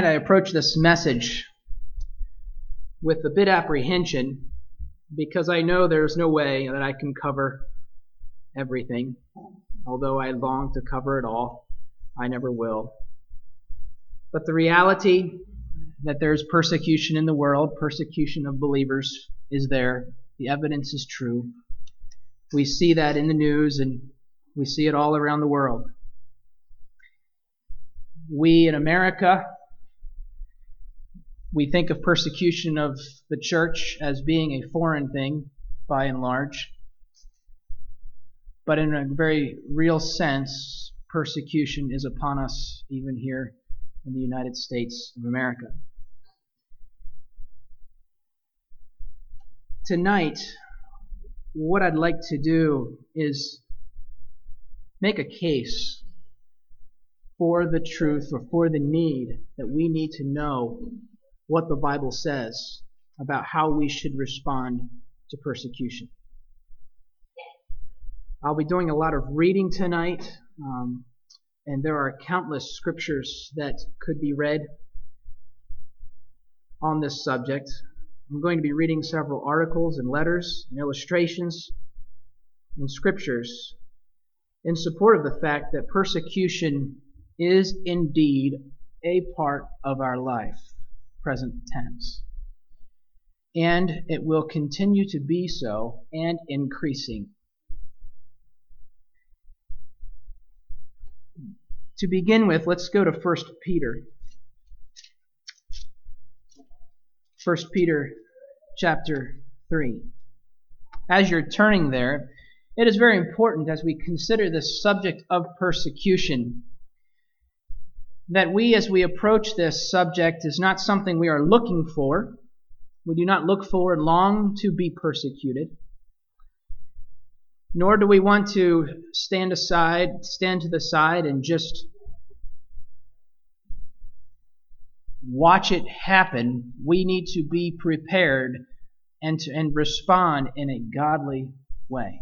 I approach this message with a bit apprehension because I know there's no way that I can cover everything. Although I long to cover it all, I never will. But the reality that there's persecution in the world, persecution of believers, is there. The evidence is true. We see that in the news and we see it all around the world. We in America, we think of persecution of the church as being a foreign thing, by and large. But in a very real sense, persecution is upon us even here in the United States of America. Tonight, what I'd like to do is make a case for the truth or for the need that we need to know what the Bible says about how we should respond to persecution. I'll be doing a lot of reading tonight, and there are countless scriptures that could be read on this subject. I'm going to be reading several articles and letters and illustrations and scriptures in support of the fact that persecution is indeed a part of our life, present tense. And it will continue to be so and increasing. To begin with, let's go to 1 Peter. 1 Peter chapter 3. As you're turning there, it is very important as we consider this subject of persecution that we, as we approach this subject, is not something we are looking for. We do not look for and long to be persecuted. Nor do we want to stand to the side and just watch it happen. We need to be prepared and respond in a godly way.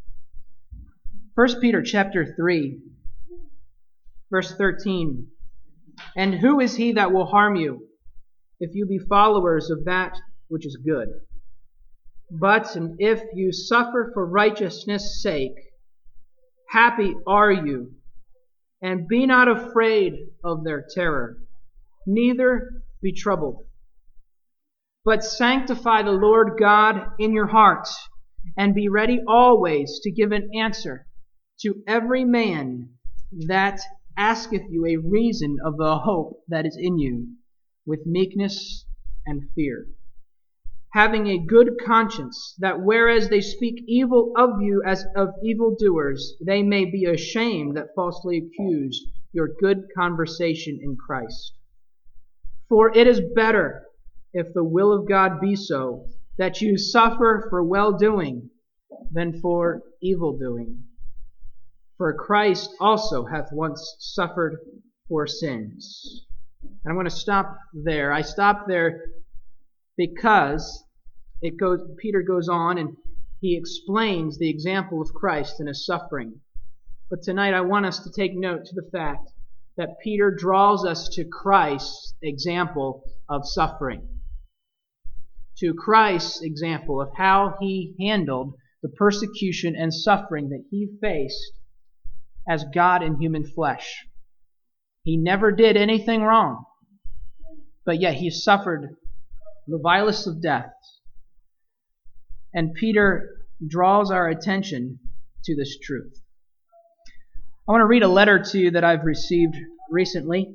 1 Peter chapter 3, verse 13. And who is he that will harm you, if you be followers of that which is good? But if you suffer for righteousness' sake, happy are you, and be not afraid of their terror, neither be troubled. But sanctify the Lord God in your hearts, and be ready always to give an answer to every man that asketh you a reason of the hope that is in you, with meekness and fear, having a good conscience, that whereas they speak evil of you as of evildoers, they may be ashamed that falsely accuse your good conversation in Christ. For it is better, if the will of God be so, that you suffer for well-doing than for evil-doing. For Christ also hath once suffered for sins. And I'm going to stop there. I stop there because Peter goes on and he explains the example of Christ in his suffering. But tonight I want us to take note to the fact that Peter draws us to Christ's example of suffering. To Christ's example of how he handled the persecution and suffering that he faced as God in human flesh. He never did anything wrong, but yet he suffered the vilest of deaths. And Peter draws our attention to this truth. I want to read a letter to you that I've received recently.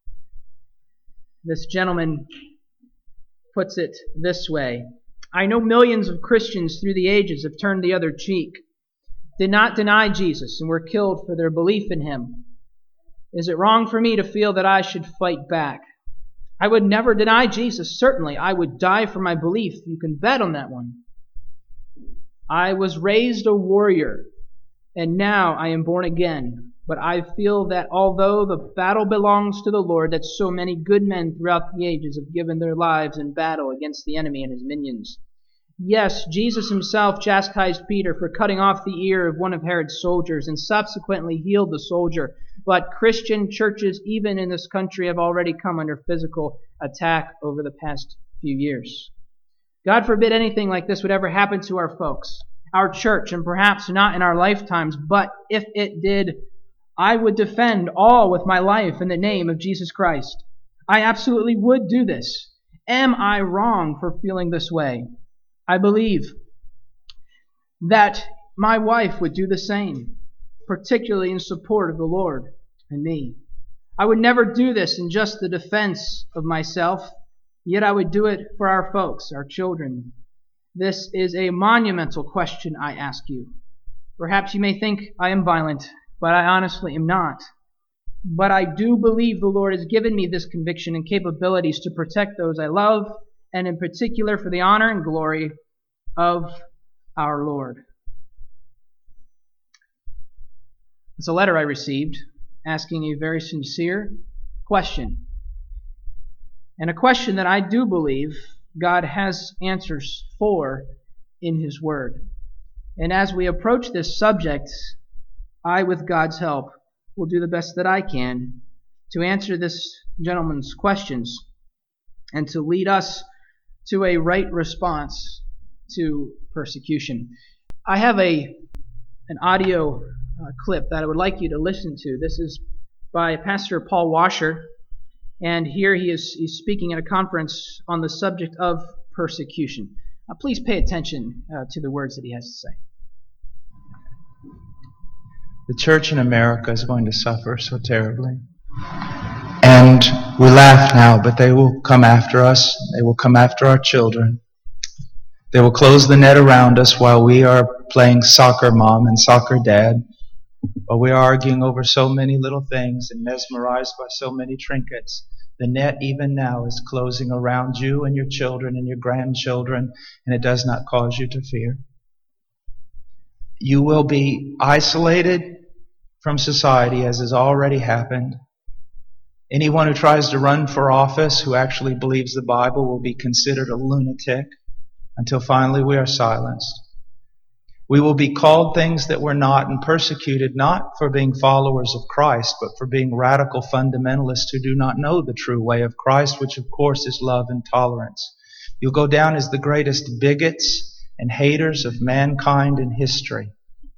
This gentleman puts it this way. I know millions of Christians through the ages have turned the other cheek, did not deny Jesus, and were killed for their belief in him. Is it wrong for me to feel that I should fight back? I would never deny Jesus. Certainly, I would die for my belief. You can bet on that one. I was raised a warrior, and now I am born again. But I feel that although the battle belongs to the Lord, that so many good men throughout the ages have given their lives in battle against the enemy and his minions. Yes, Jesus himself chastised Peter for cutting off the ear of one of Herod's soldiers and subsequently healed the soldier. But Christian churches, even in this country, have already come under physical attack over the past few years. God forbid anything like this would ever happen to our folks, our church, and perhaps not in our lifetimes, but if it did, I would defend all with my life in the name of Jesus Christ. I absolutely would do this. Am I wrong for feeling this way? I believe that my wife would do the same, particularly in support of the Lord and me. I would never do this in just the defense of myself, yet I would do it for our folks, our children. This is a monumental question I ask you. Perhaps you may think I am violent, but I honestly am not. But I do believe the Lord has given me this conviction and capabilities to protect those I love, and in particular for the honor and glory of our Lord. It's a letter I received asking a very sincere question. And a question that I do believe God has answers for in His Word. And as we approach this subject, I, with God's help, will do the best that I can to answer this gentleman's questions and to lead us to a right response to persecution. I have an audio clip that I would like you to listen to. This is by Pastor Paul Washer, and here he's speaking at a conference on the subject of persecution. Please pay attention to the words that he has to say. The church in America is going to suffer so terribly. And we laugh now, but they will come after us. They will come after our children. They will close the net around us while we are playing soccer mom and soccer dad, while we are arguing over so many little things and mesmerized by so many trinkets. The net even now is closing around you and your children and your grandchildren, and it does not cause you to fear. You will be isolated from society, as has already happened. Anyone who tries to run for office who actually believes the Bible will be considered a lunatic until finally we are silenced. We will be called things that we're not and persecuted not for being followers of Christ, but for being radical fundamentalists who do not know the true way of Christ, which of course is love and tolerance. You'll go down as the greatest bigots and haters of mankind in history.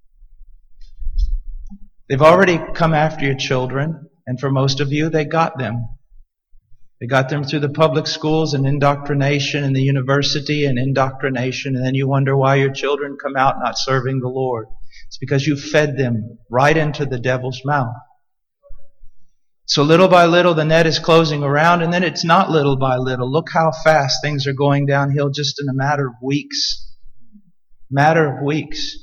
They've already come after your children, and for most of you, they got them. They got them through the public schools and indoctrination, and the university and indoctrination, and then you wonder why your children come out not serving the Lord. It's because you fed them right into the devil's mouth. So little by little, the net is closing around, and then it's not little by little. Look how fast things are going downhill just in a matter of weeks. Matter of weeks.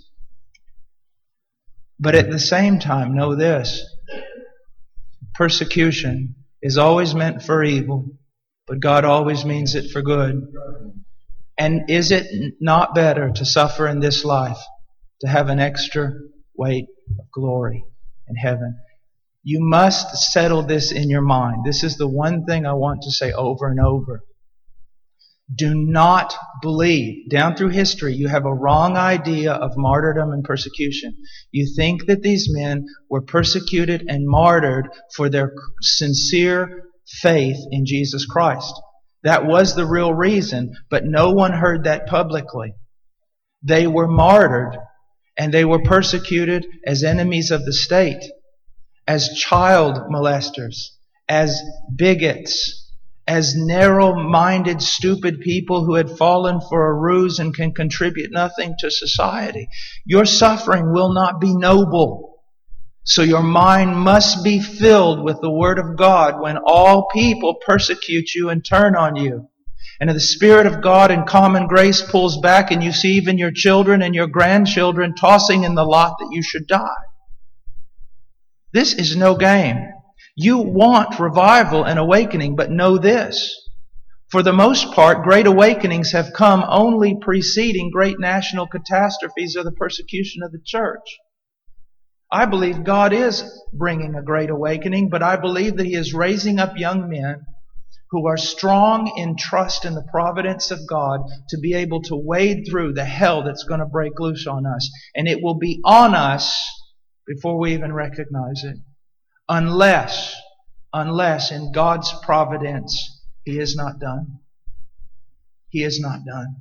But at the same time, know this. Persecution is always meant for evil, but God always means it for good. And is it not better to suffer in this life, to have an extra weight of glory in heaven? You must settle this in your mind. This is the one thing I want to say over and over. Do not believe. Down through history, you have a wrong idea of martyrdom and persecution. You think that these men were persecuted and martyred for their sincere faith in Jesus Christ. That was the real reason, but no one heard that publicly. They were martyred, and they were persecuted as enemies of the state, as child molesters, as bigots, as narrow-minded, stupid people who had fallen for a ruse and can contribute nothing to society. Your suffering will not be noble. So your mind must be filled with the Word of God when all people persecute you and turn on you. And if the Spirit of God in common grace pulls back and you see even your children and your grandchildren tossing in the lot that you should die. This is no game. You want revival and awakening, but know this. For the most part, great awakenings have come only preceding great national catastrophes or the persecution of the church. I believe God is bringing a great awakening, but I believe that He is raising up young men who are strong in trust in the providence of God to be able to wade through the hell that's going to break loose on us. And it will be on us before we even recognize it. Unless in God's providence, He is not done. He is not done.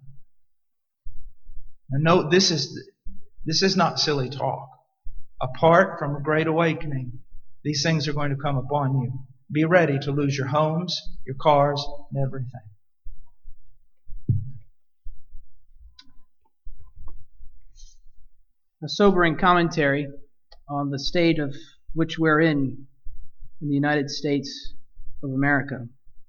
Now note, this is not silly talk. Apart from a great awakening, these things are going to come upon you. Be ready to lose your homes, your cars, and everything. A sobering commentary on the state of which we're in the United States of America.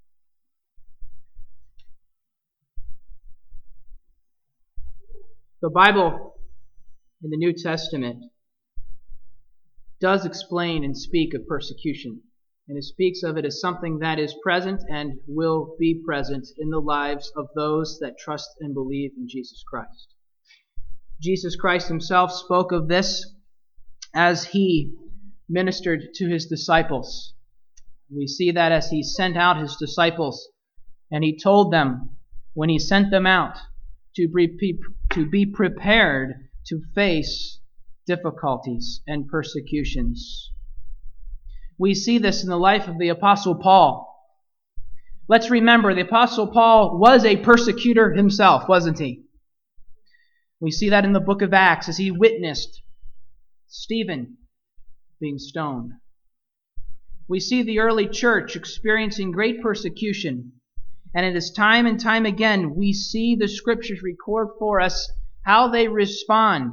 The Bible in the New Testament does explain and speak of persecution. And it speaks of it as something that is present and will be present in the lives of those that trust and believe in Jesus Christ. Jesus Christ Himself spoke of this as He ministered to His disciples. We see that as He sent out His disciples, and He told them when He sent them out to be prepared to face difficulties and persecutions. We see this in the life of the Apostle Paul. Let's remember, the Apostle Paul was a persecutor himself, wasn't he? We see that in the book of Acts as he witnessed Stephen being stoned. We see the early church experiencing great persecution. And it is time and time again we see the Scriptures record for us how they respond.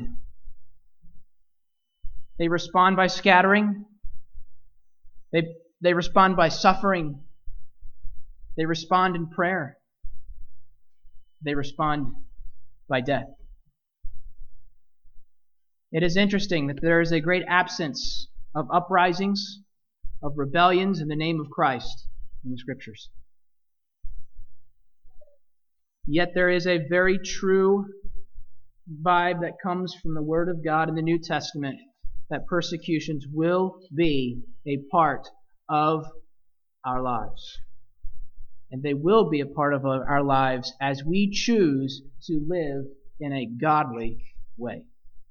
They respond by scattering. They respond by suffering. They respond in prayer. They respond by death. It is interesting that there is a great absence of uprisings, of rebellions in the name of Christ in the Scriptures. Yet there is a very true vibe that comes from the Word of God in the New Testament that persecutions will be a part of our lives. And they will be a part of our lives as we choose to live in a godly way.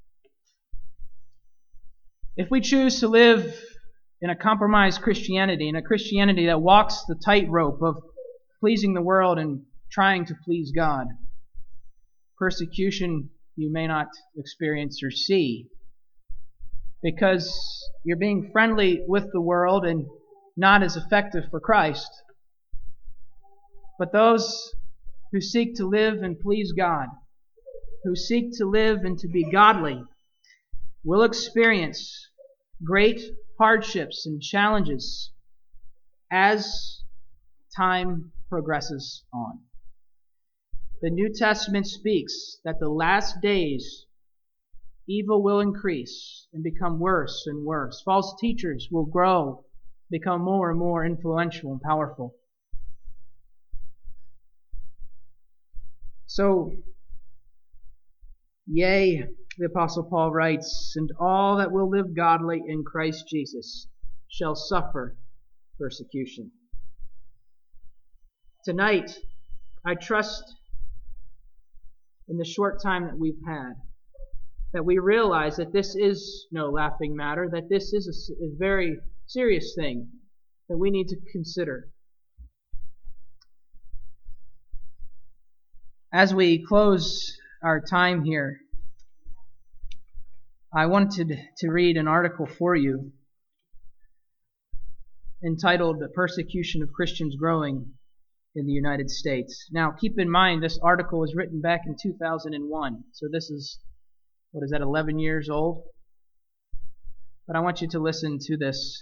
If we choose to live in a compromised Christianity, in a Christianity that walks the tightrope of pleasing the world and trying to please God, persecution you may not experience or see, because you're being friendly with the world and not as effective for Christ. But those who seek to live and please God, who seek to live and to be godly, will experience great hardships and challenges as time progresses on. The New Testament speaks that the last days evil will increase and become worse and worse. False teachers will grow, become more and more influential and powerful. So, yea, the Apostle Paul writes, and all that will live godly in Christ Jesus shall suffer persecution. Tonight, I trust in the short time that we've had, that we realize that this is no laughing matter, that this is a very serious thing that we need to consider. As we close our time here, I wanted to read an article for you entitled "The Persecution of Christians Growing in the United States." Now, keep in mind, this article was written back in 2001, so this is, 11 years old? But I want you to listen to this,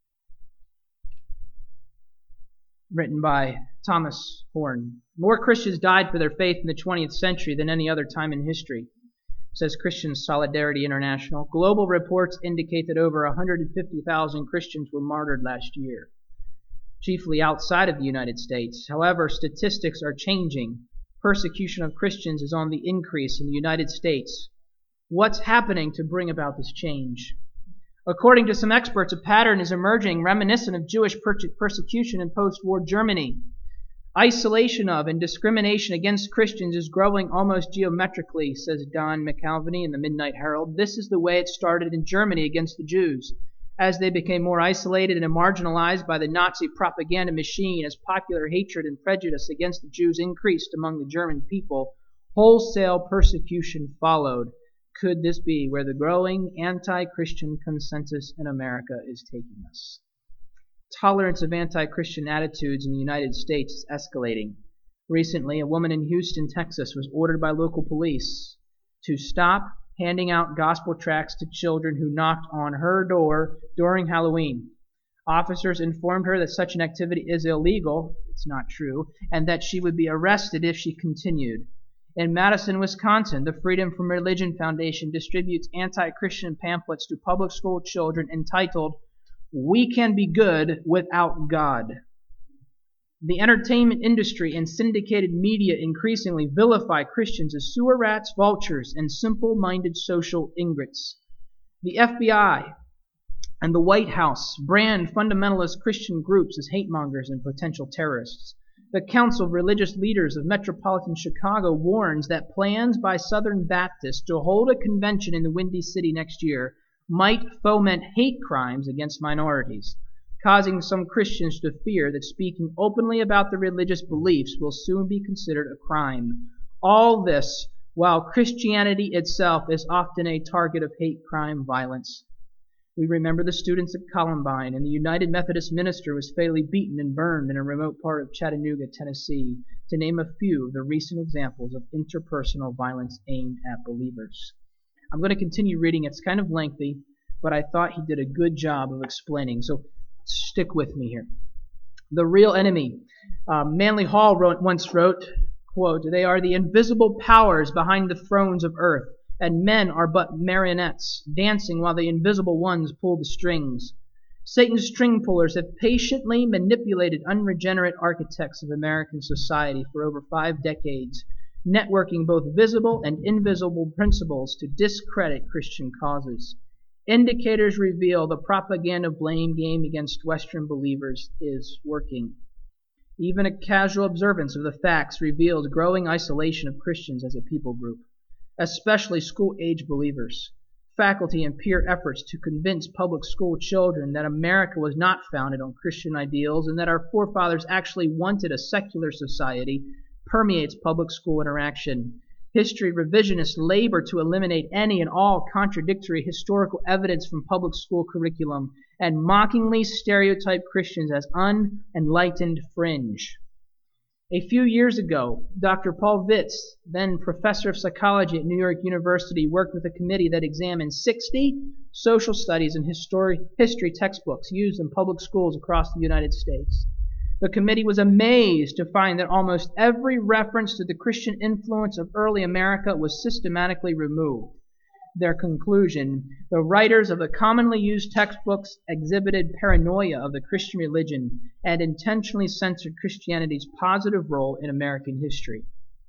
written by Thomas Horn. More Christians died for their faith in the 20th century than any other time in history, says Christian Solidarity International. Global reports indicate that over 150,000 Christians were martyred last year, chiefly outside of the United States. However, statistics are changing. Persecution of Christians is on the increase in the United States. What's happening to bring about this change? According to some experts, a pattern is emerging reminiscent of Jewish persecution in post-war Germany. Isolation of and discrimination against Christians is growing almost geometrically, says Don McAlvany in the Midnight Herald. This is the way it started in Germany against the Jews. As they became more isolated and marginalized by the Nazi propaganda machine, as popular hatred and prejudice against the Jews increased among the German people, wholesale persecution followed. Could this be where the growing anti-Christian consensus in America is taking us? Tolerance of anti-Christian attitudes in the United States is escalating. Recently, a woman in Houston, Texas, was ordered by local police to stop handing out gospel tracts to children who knocked on her door during Halloween. Officers informed her that such an activity is illegal, it's not true, and that she would be arrested if she continued. In Madison, Wisconsin, the Freedom from Religion Foundation distributes anti-Christian pamphlets to public school children entitled, "We Can Be Good Without God." The entertainment industry and syndicated media increasingly vilify Christians as sewer rats, vultures, and simple-minded social ingrates. The FBI and the White House brand fundamentalist Christian groups as hate-mongers and potential terrorists. The Council of Religious Leaders of Metropolitan Chicago warns that plans by Southern Baptists to hold a convention in the Windy City next year might foment hate crimes against minorities, causing some Christians to fear that speaking openly about their religious beliefs will soon be considered a crime. All this while Christianity itself is often a target of hate crime violence. We remember the students at Columbine, and the United Methodist minister was fatally beaten and burned in a remote part of Chattanooga, Tennessee, to name a few of the recent examples of interpersonal violence aimed at believers. I'm going to continue reading. It's kind of lengthy, but I thought he did a good job of explaining, so stick with me here. The real enemy. Manly Hall once wrote, quote, "They are the invisible powers behind the thrones of earth, and men are but marionettes, dancing while the invisible ones pull the strings. Satan's string pullers have patiently manipulated unregenerate architects of American society for over 5 decades, networking both visible and invisible principles to discredit Christian causes. Indicators reveal the propaganda blame game against Western believers is working. Even a casual observance of the facts reveals growing isolation of Christians as a people group, especially school-age believers. Faculty and peer efforts to convince public school children that America was not founded on Christian ideals and that our forefathers actually wanted a secular society permeates public school interaction. History revisionists labor to eliminate any and all contradictory historical evidence from public school curriculum and mockingly stereotype Christians as unenlightened fringe. A few years ago, Dr. Paul Vitz, then professor of psychology at New York University, worked with a committee that examined 60 social studies and history textbooks used in public schools across the United States. The committee was amazed to find that almost every reference to the Christian influence of early America was systematically removed. Their conclusion: the writers of the commonly used textbooks exhibited paranoia of the Christian religion and intentionally censored Christianity's positive role in American history.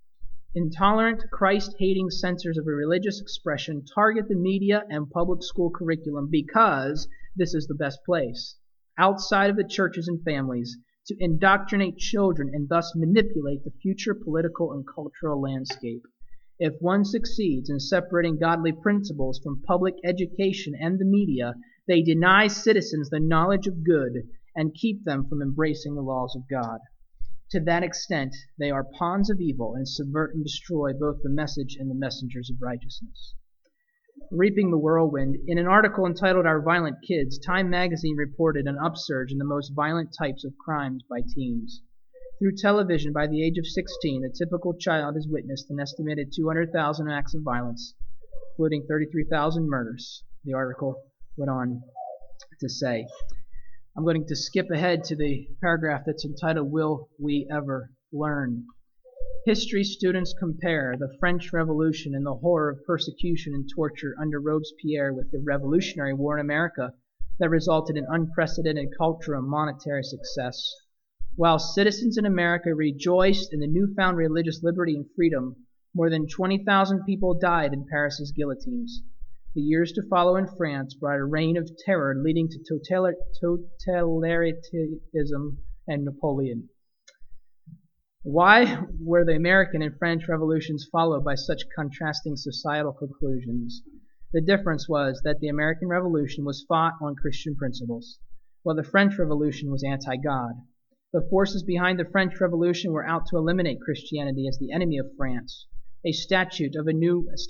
Intolerant, Christ-hating censors of a religious expression target the media and public school curriculum because this is the best place, outside of the churches and families, to indoctrinate children and thus manipulate the future political and cultural landscape. If one succeeds in separating godly principles from public education and the media, they deny citizens the knowledge of good and keep them from embracing the laws of God. To that extent, they are pawns of evil and subvert and destroy both the message and the messengers of righteousness. Reaping the whirlwind. In an article entitled Our Violent Kids, Time magazine reported an upsurge in the most violent types of crimes by teens. Through television, by the age of 16, the typical child has witnessed an estimated 200,000 acts of violence, including 33,000 murders, the article went on to say. I'm going to skip ahead to the paragraph that's entitled, Will We Ever Learn? History students compare the French Revolution and the horror of persecution and torture under Robespierre with the Revolutionary War in America that resulted in unprecedented cultural and monetary success. While citizens in America rejoiced in the newfound religious liberty and freedom, more than 20,000 people died in Paris's guillotines. The years to follow in France brought a reign of terror leading to totalitarianism and Napoleon. Why were the American and French revolutions followed by such contrasting societal conclusions? The difference was that the American Revolution was fought on Christian principles, while the French Revolution was anti-God. The forces behind the French Revolution were out to eliminate Christianity as the enemy of France. A statue of a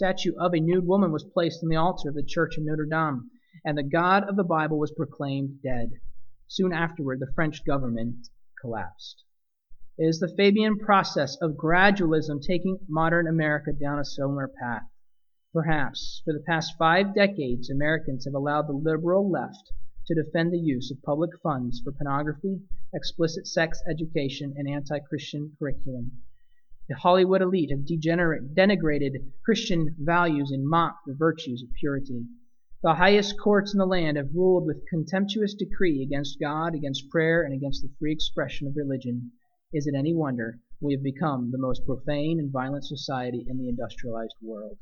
nude woman was placed on the altar of the church in Notre Dame, and the God of the Bible was proclaimed dead. Soon afterward, the French government collapsed. It is the Fabian process of gradualism taking modern America down a similar path. Perhaps, for the past 5 decades, Americans have allowed the liberal left to defend the use of public funds for pornography, explicit sex education, and anti-Christian curriculum. The Hollywood elite have denigrated Christian values and mocked the virtues of purity. The highest courts in the land have ruled with contemptuous decree against God, against prayer, and against the free expression of religion. Is it any wonder we have become the most profane and violent society in the industrialized world?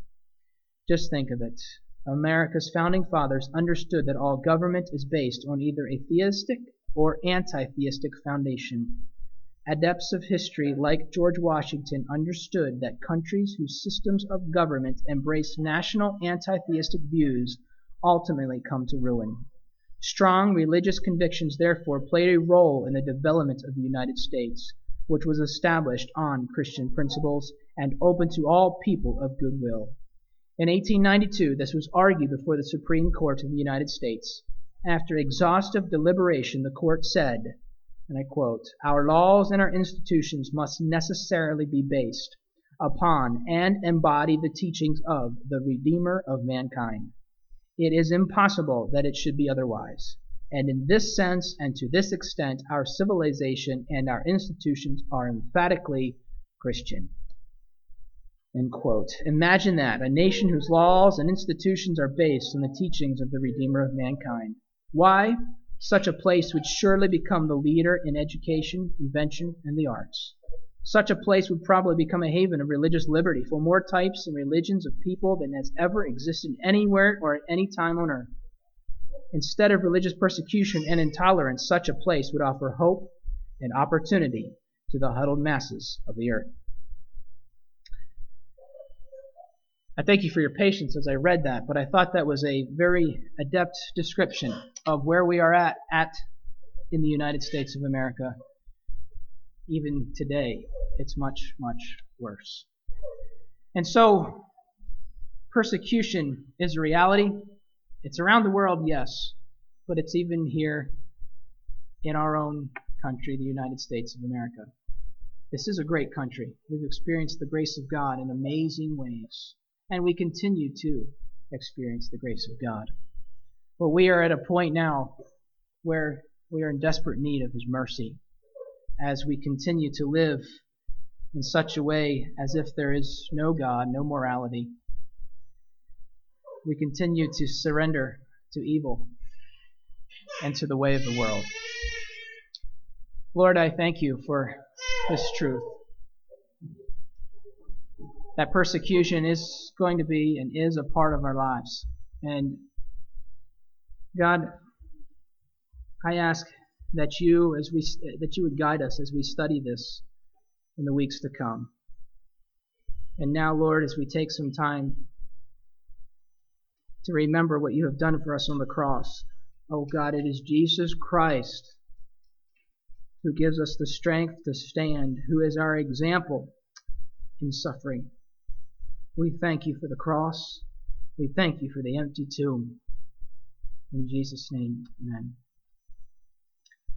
Just think of it. America's founding fathers understood that all government is based on either a theistic or anti-theistic foundation. Adepts of history like George Washington understood that countries whose systems of government embrace national anti-theistic views ultimately come to ruin. Strong religious convictions therefore played a role in the development of the United States, which was established on Christian principles and open to all people of goodwill. In 1892, this was argued before the Supreme Court of the United States. After exhaustive deliberation, the court said, and I quote, "Our laws and our institutions must necessarily be based upon and embody the teachings of the Redeemer of mankind. It is impossible that it should be otherwise. And in this sense and to this extent, our civilization and our institutions are emphatically Christian." End quote. Imagine that, a nation whose laws and institutions are based on the teachings of the Redeemer of mankind. Why? Such a place would surely become the leader in education, invention, and the arts. Such a place would probably become a haven of religious liberty for more types and religions of people than has ever existed anywhere or at any time on earth. Instead of religious persecution and intolerance, such a place would offer hope and opportunity to the huddled masses of the earth. I thank you for your patience as I read that, but I thought that was a very adept description of where we are at in the United States of America. Even today, it's much, much worse. And so, persecution is a reality. It's around the world, yes, but it's even here in our own country, the United States of America. This is a great country. We've experienced the grace of God in amazing ways, and we continue to experience the grace of God. But we are at a point now where we are in desperate need of His mercy as we continue to live in such a way as if there is no God, no morality. We continue to surrender to evil and to the way of the world. Lord, I thank you for this truth. That persecution is going to be and is a part of our lives. And God, I ask that you would guide us as we study this in the weeks to come. And now, Lord, as we take some time to remember what you have done for us on the cross, oh God, it is Jesus Christ who gives us the strength to stand, who is our example in suffering. We thank you for the cross. We thank you for the empty tomb. In Jesus' name, amen.